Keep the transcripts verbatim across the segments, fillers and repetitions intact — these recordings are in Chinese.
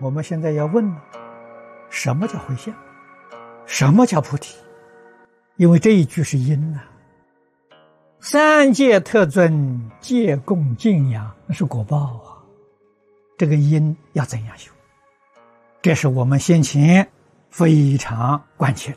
我们现在要问了，什么叫回向？什么叫菩提？因为这一句是因呐、啊。三界特尊戒供敬仰，那是果报啊。这个因要怎样修？这是我们先前非常关切的。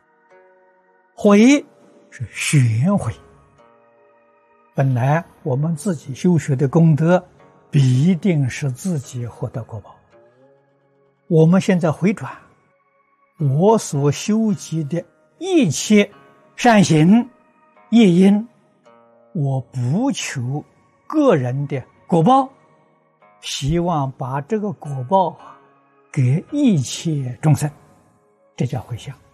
回是玄回，本来我们自己修学的功德必定是自己获得果报。我们现在回转，我所修集的一切善行业因，我不求个人的果报，希望把这个果报给一切众生，这叫回向。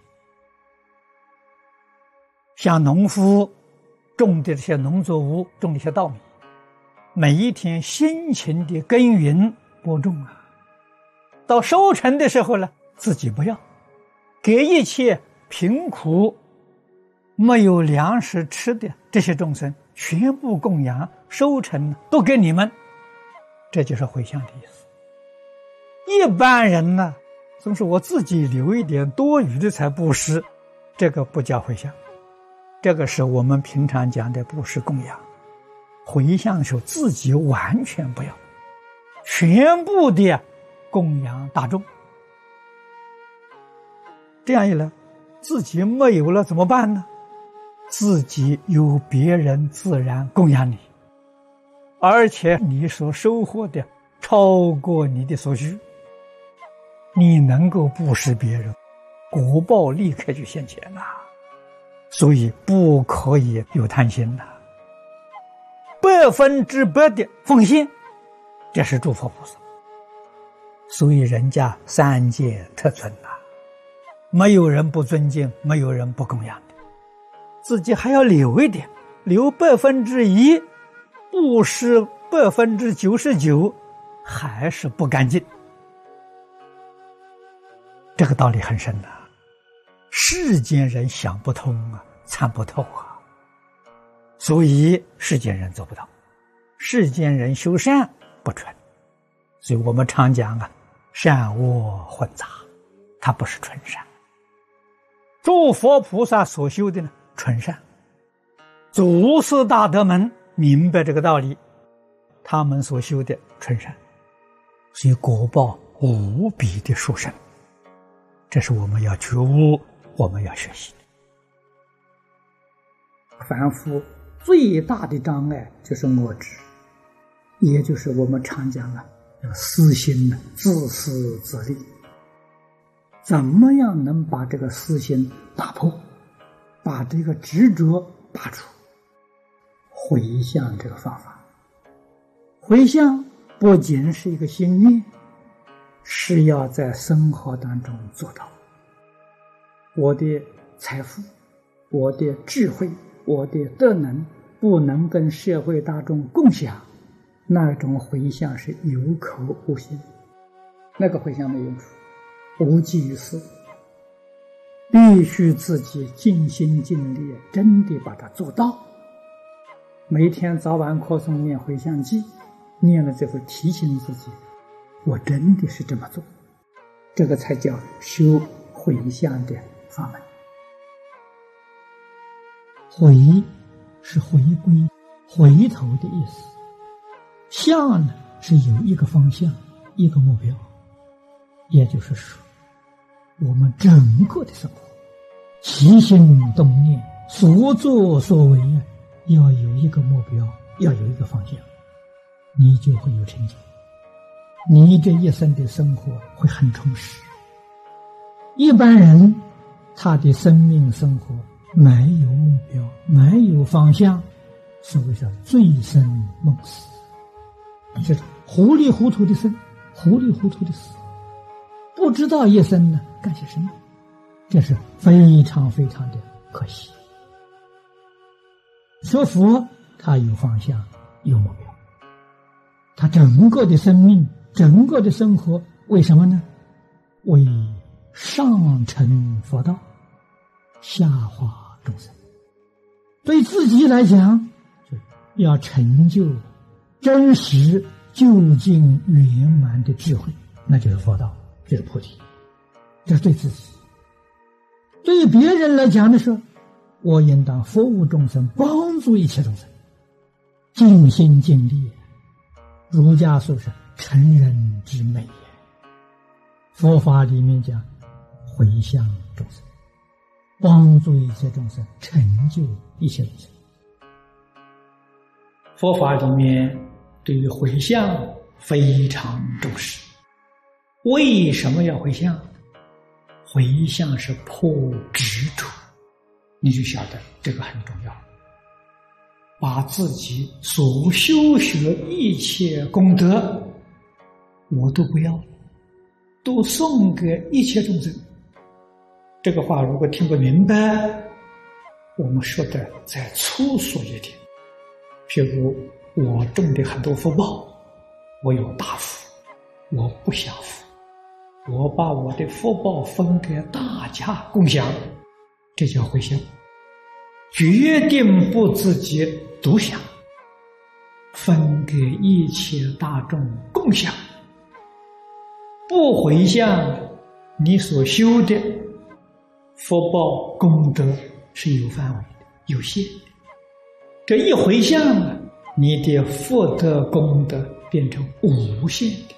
像农夫种的这些农作物，种的一些稻米，每一天辛勤的耕耘播种啊，到收成的时候呢，自己不要，给一切贫苦没有粮食吃的这些众生全部供养，收成都给你们，这就是回向的意思。一般人呢，总是我自己留一点多余的才布施，这个不叫回向，这个是我们平常讲的布施供养。回向的时候自己完全不要，全部的供养大众，这样一来自己没有了怎么办呢？自己有别人自然供养你，而且你所收获的超过你的所需，你能够布施别人，果报立刻就现前了。所以不可以有贪心了，百分之百的奉献，这是诸佛菩萨。所以人家三界特尊啊，没有人不尊敬，没有人不供养的。自己还要留一点，留百分之一，布施百分之九十九，还是不干净。这个道理很深啊，世间人想不通啊，参不透啊，所以世间人做不到。世间人修善不纯，所以我们常讲啊，善恶混杂，它不是纯善。诸佛菩萨所修的呢，纯善。祖师大德们明白这个道理，他们所修的纯善，所以果报无比的殊胜。这是我们要觉悟，我们要学习的。凡夫最大的障碍就是我执，也就是我们常讲的私心，自私自利。怎么样能把这个私心打破，把这个执着拔除？回向这个方法，回向不仅是一个心愿，是要在生活当中做到。我的财富，我的智慧，我的德能不能跟社会大众共享，那种回向是有口无心，那个回向没用处，无济于事。必须自己尽心尽力，真的把它做到。每天早晚课诵念回向记，念了这会提醒自己，我真的是这么做，这个才叫修回向的法门。回是回归、回头的意思，向呢是有一个方向、一个目标，也就是说，我们整个的生活、起心动念、所作所为啊，要有一个目标，要有一个方向，你就会有成就，你这一生的生活会很充实。一般人他的生命生活没有目标，没有方向，所谓叫醉生梦死，这种糊里糊涂的生，糊里糊涂的死，不知道一生呢干些什么，这是非常非常的可惜。学佛他有方向，有目标，他整个的生命，整个的生活，为什么呢？为上乘佛道，下化众生。对自己来讲，要成就真实究竟圆满的智慧， 那就是佛道，就是菩提。这是对自己。对别人来讲的时候，我应当服务众生，帮助一切众生，尽心尽力。儒家说是成人之美也。佛法里面讲回向众生，帮助一切众生，成就一切众生。佛法里面对于回向非常重视。为什么要回向？回向是破执着，你就晓得这个很重要。把自己所修学一切功德，我都不要，都送给一切众生。这个话如果听不明白，我们说的再粗俗一点，譬如我种的很多福报，我有大福，我不享福，我把我的福报分给大家共享，这叫回向。决定不自己独享，分给一切大众共享。不回向，你所修的福报功德是有范围的、有限的。这一回向啊，你的福德功德变成无限的。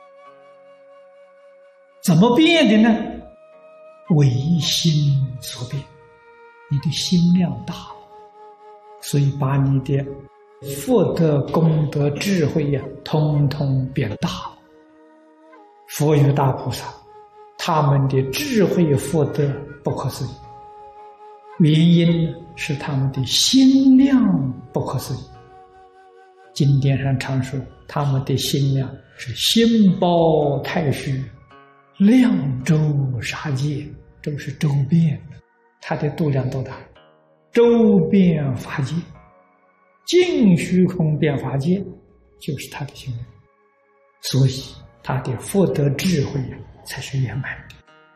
怎么变的呢？唯心所变。你的心量大了，所以把你的福德功德智慧呀、啊，通通变大了。佛与大菩萨，他们的智慧福德不可思议，原因是他们的心量不可思议。经典上常说，他们的心量是心包太虚，量周沙界，周是周遍的。它的度量多大？周遍法界，尽虚空遍法界，就是他的心量。所以他的福德智慧才是圆满的。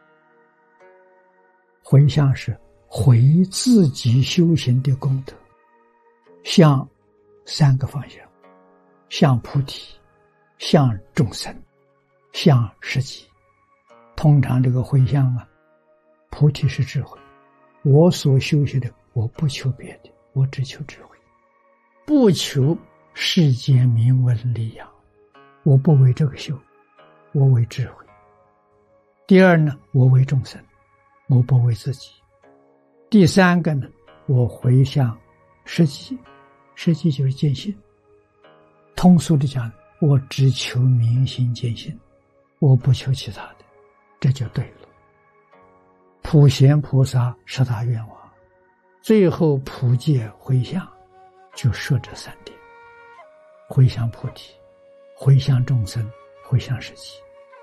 回向是回自己修行的功德，向三个方向：向菩提，向众生，向实际。通常这个回向啊，菩提是智慧。我所修习的，我不求别的，我只求智慧，不求世间名闻利养，我不为这个修，我为智慧。第二呢，我为众生，我不为自己。第三个呢，我回向实际，实际就是见性。通俗的讲，我只求明心见性，我不求其他的，这就对了。普贤菩萨十大愿望，最后普界回向，就设这三点：回向菩提，回向众生，回向实际。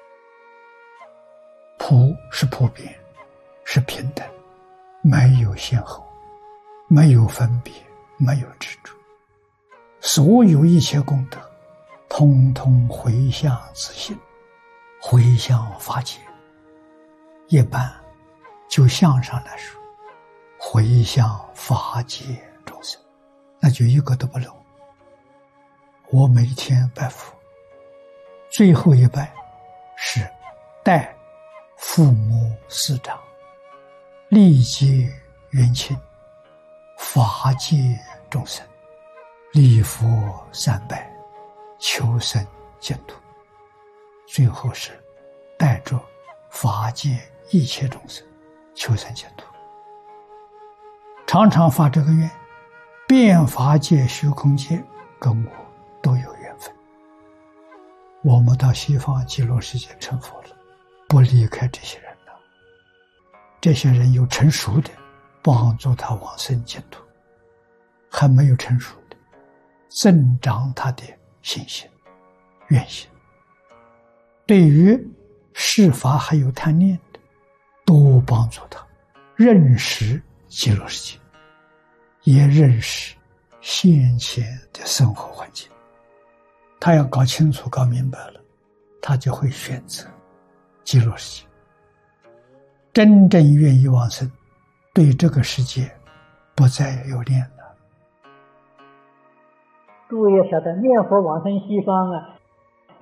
普是普遍，是平等，没有先后，没有分别，没有执着。所有一切功德，通通回向自性，回向法界。一般就相上来说，回向法界众生，那就一个都不漏。我每天拜佛，最后一拜是代父母师长，历劫冤亲，法界众生，礼佛三拜，求生净土。最后是带着法界一切众生求生净土。常常发这个愿，遍法界虚空界跟我都有缘分。我们到西方极乐世界成佛了，不离开这些人了。这些人有成熟的，帮助他往生净土；还没有成熟的，增长他的信心、愿心。对于世法还有贪念的，多帮助他认识极乐世界，也认识先前的生活环境。他要搞清楚、搞明白了，他就会选择极乐世界。真正愿意往生，对这个世界不再有恋了。 诸位要晓得，念佛往生西方啊，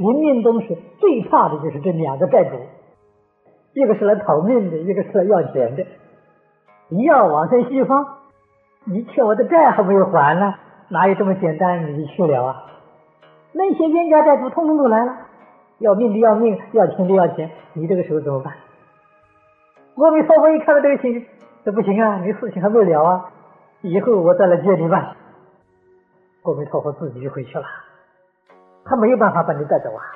临命终时最怕的就是这两个债主，一个是来讨命的，一个是来要钱的。你要往生西方，你欠我的债还没有还呢，哪有这么简单你就去了啊？那些冤家债主通通都来了，要命的要命，要钱的要钱，你这个时候怎么办？阿弥陀佛一看到这个情形，这不行啊，你事情还没了啊，以后我再来接你吧。阿弥陀佛自己就回去了，他没有办法把你带走啊。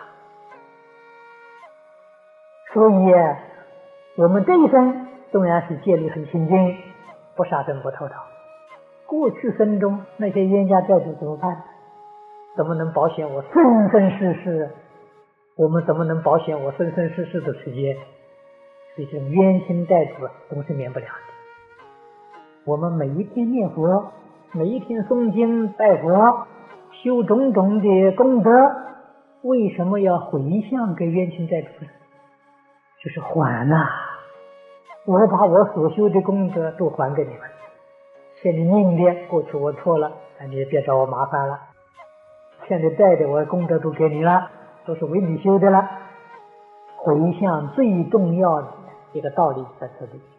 所以我们这一生纵然是戒律很清净，不杀生不偷盗，过去生中那些冤家债主怎么办？怎么能保险我生生世世？我们怎么能保险我生生世世的时间？所以这种冤亲债主总是免不了的。我们每一天念佛，每一天诵经拜佛，修种种的功德，为什么要回向给冤亲债主呢？就是还啊！我把我所修的功德都还给你们，欠你命的过去我错了，你也别找我麻烦了。欠你债的我功德都给你了，都是为你修的了。回向最重要的一个道理在这里。